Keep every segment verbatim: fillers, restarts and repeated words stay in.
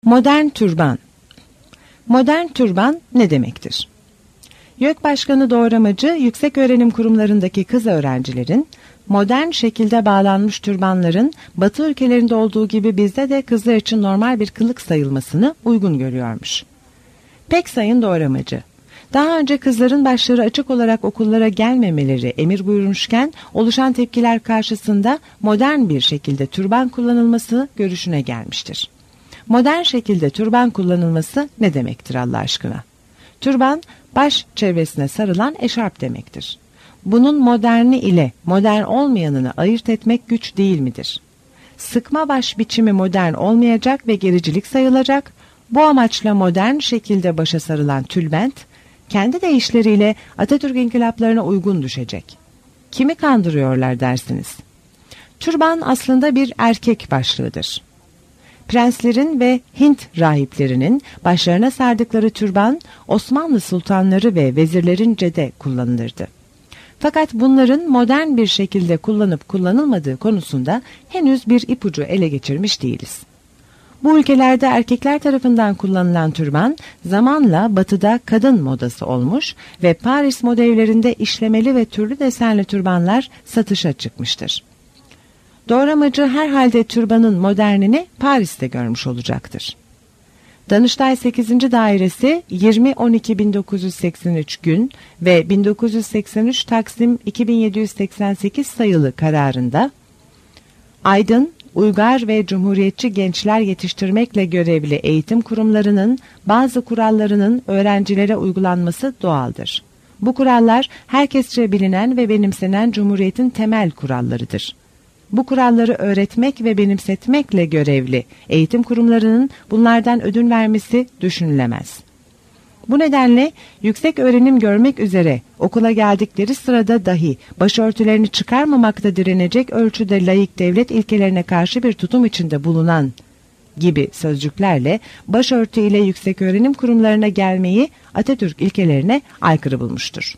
Modern türban. Modern türban ne demektir? YÖK Başkanı Doğramacı, yükseköğrenim kurumlarındaki kız öğrencilerin, modern şekilde bağlanmış türbanların Batı ülkelerinde olduğu gibi bizde de kızlar için normal bir kılık sayılmasını uygun görüyormuş. Pek sayın Doğramacı, daha önce kızların başları açık olarak okullara gelmemeleri emir buyurmuşken oluşan tepkiler karşısında modern bir şekilde türban kullanılması görüşüne gelmiştir. Modern şekilde türban kullanılması ne demektir Allah aşkına? Türban, baş çevresine sarılan eşarp demektir. Bunun moderni ile modern olmayanını ayırt etmek güç değil midir? Sıkma baş biçimi modern olmayacak ve gericilik sayılacak, bu amaçla modern şekilde başa sarılan tülbent, kendi deyişleriyle Atatürk inkılaplarına uygun düşecek. Kimi kandırıyorlar dersiniz? Türban aslında bir erkek başlığıdır. Prenslerin ve Hint rahiplerinin başlarına sardıkları türban Osmanlı sultanları ve vezirlerince de kullanılırdı. Fakat bunların modern bir şekilde kullanıp kullanılmadığı konusunda henüz bir ipucu ele geçirmiş değiliz. Bu ülkelerde erkekler tarafından kullanılan türban zamanla batıda kadın modası olmuş ve Paris moda evlerinde işlemeli ve türlü desenli türbanlar satışa çıkmıştır. Doğramacı herhalde türbanın modernini Paris'te görmüş olacaktır. Danıştay sekizinci Dairesi yirmi on iki bin dokuz yüz seksen üç gün ve bin dokuz yüz seksen üç Taksim iki bin yedi yüz seksen sekiz sayılı kararında aydın, uygar ve cumhuriyetçi gençler yetiştirmekle görevli eğitim kurumlarının bazı kurallarının öğrencilere uygulanması doğaldır. Bu kurallar herkesçe bilinen ve benimsenen Cumhuriyet'in temel kurallarıdır. Bu kuralları öğretmek ve benimsetmekle görevli eğitim kurumlarının bunlardan ödün vermesi düşünülemez. Bu nedenle yüksek öğrenim görmek üzere okula geldikleri sırada dahi başörtülerini çıkarmamakta direnecek ölçüde laik devlet ilkelerine karşı bir tutum içinde bulunan gibi sözcüklerle başörtü ile yüksek öğrenim kurumlarına gelmeyi Atatürk ilkelerine aykırı bulmuştur.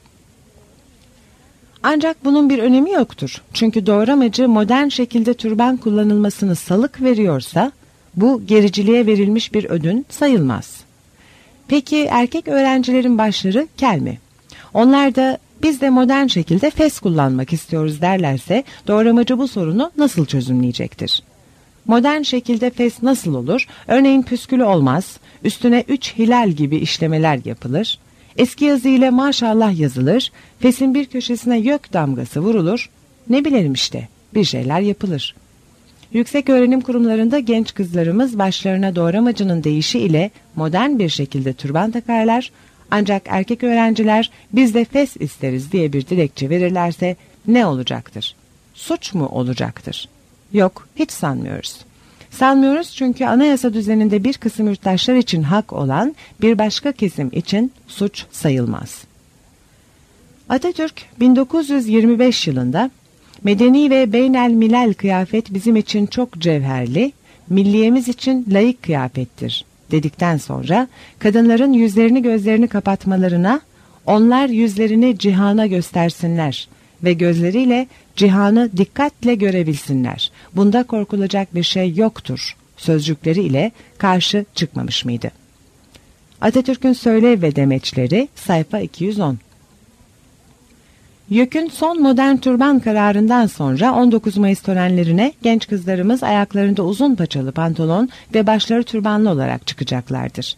Ancak bunun bir önemi yoktur. Çünkü doğramacı modern şekilde türban kullanılmasını salık veriyorsa bu gericiliğe verilmiş bir ödün sayılmaz. Peki erkek öğrencilerin başları kel mi? Onlar da biz de modern şekilde fes kullanmak istiyoruz derlerse doğramacı bu sorunu nasıl çözümleyecektir? Modern şekilde fes nasıl olur? Örneğin püskülü olmaz, üstüne üç hilal gibi işlemeler yapılır. Eski yazı ile maşallah yazılır, fesin bir köşesine YÖK damgası vurulur, ne bilelim işte bir şeyler yapılır. Yüksek öğrenim kurumlarında genç kızlarımız başlarına doğramacının deyişi ile modern bir şekilde türban takarlar, ancak erkek öğrenciler biz de fes isteriz diye bir dilekçe verirlerse ne olacaktır? Suç mu olacaktır? Yok, hiç sanmıyoruz. Sanmıyoruz çünkü anayasa düzeninde bir kısım yurttaşlar için hak olan bir başka kesim için suç sayılmaz. Atatürk bin dokuz yüz yirmi beş yılında medeni ve beynel milal kıyafet bizim için çok cevherli, milliyemiz için layık kıyafettir dedikten sonra kadınların yüzlerini gözlerini kapatmalarına, onlar yüzlerini cihana göstersinler ve gözleriyle cihanı dikkatle görebilsinler. Bunda korkulacak bir şey yoktur sözcükleri ile karşı çıkmamış mıydı? Atatürk'ün Söylev ve Demeçleri sayfa iki yüz on. YÖK'ün son modern türban kararından sonra on dokuz Mayıs törenlerine genç kızlarımız ayaklarında uzun paçalı pantolon ve başları türbanlı olarak çıkacaklardır.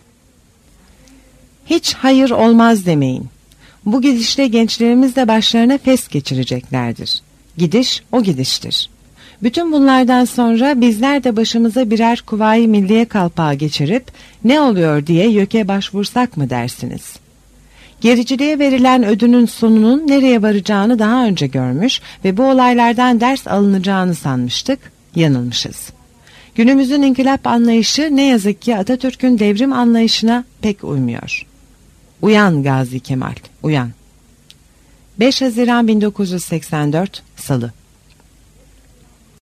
Hiç hayır olmaz demeyin. Bu gidişle gençlerimiz de başlarına fes geçireceklerdir. Gidiş o gidiştir. Bütün bunlardan sonra bizler de başımıza birer kuvayi milliye kalpağı geçirip ne oluyor diye YÖK'e başvursak mı dersiniz? Gericiliğe verilen ödünün sonunun nereye varacağını daha önce görmüş ve bu olaylardan ders alınacağını sanmıştık, yanılmışız. Günümüzün inkılap anlayışı ne yazık ki Atatürk'ün devrim anlayışına pek uymuyor. Uyan Gazi Kemal, uyan. beş Haziran bin dokuz yüz seksen dört Salı.